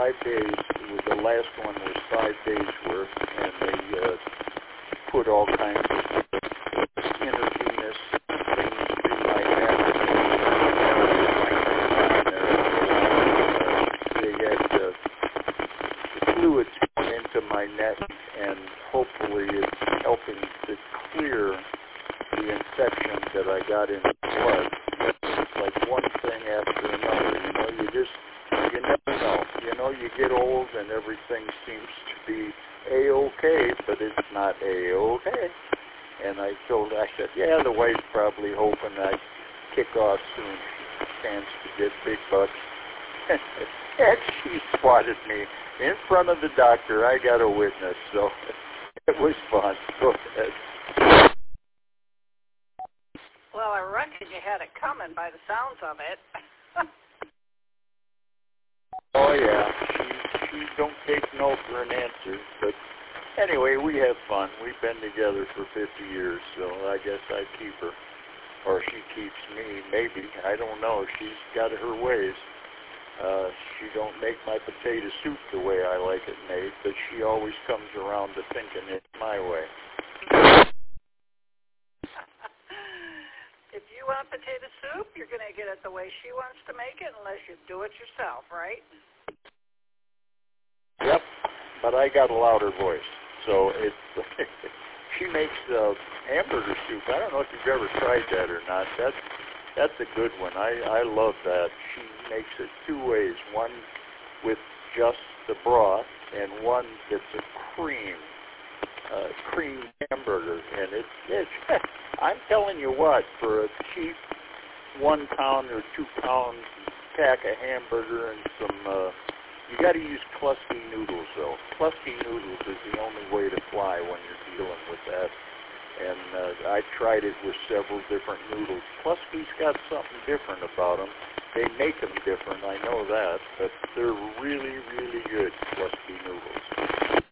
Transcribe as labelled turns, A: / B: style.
A: 5 days. The last one was 5 days worth, and they put all kinds of intravenous things through my neck. They had fluids going into my neck, and hopefully it's helping to clear the infection that I got in the blood. It's like one thing after another. You never know. You get old and everything seems to be A-okay, but it's not A-okay. And I said, yeah, the wife's probably hoping I'd kick off soon. Stands to get big bucks. And she spotted me in front of the doctor. I got a witness, so it was fun. Go ahead.
B: Well, I reckon you had it coming by the sounds of it.
A: Oh, yeah. She don't take no for an answer. But anyway, we have fun. We've been together for 50 years, so I guess I keep her. Or she keeps me, maybe. I don't know. She's got her ways. She don't make my potato soup the way I like it made, but she always comes around to thinking it's my way.
B: If you want potato soup, you're going to get it the way she wants to make it unless you do it yourself, right?
A: Yep, but I got a louder voice, so she makes hamburger soup. I don't know if you've ever tried that or not. That's a good one. I love that. She makes it two ways, one with just the broth and one that's a cream hamburger. And it's I'm telling you what, for a cheap 1 pound or 2 pound pack of hamburger and some, you got to use Klusky noodles though. Klusky noodles is the only way to fly when you're dealing with that. And I tried it with several different noodles. Klusky's got something different about them. They make them different, I know that, but they're really, really good, Klusky noodles.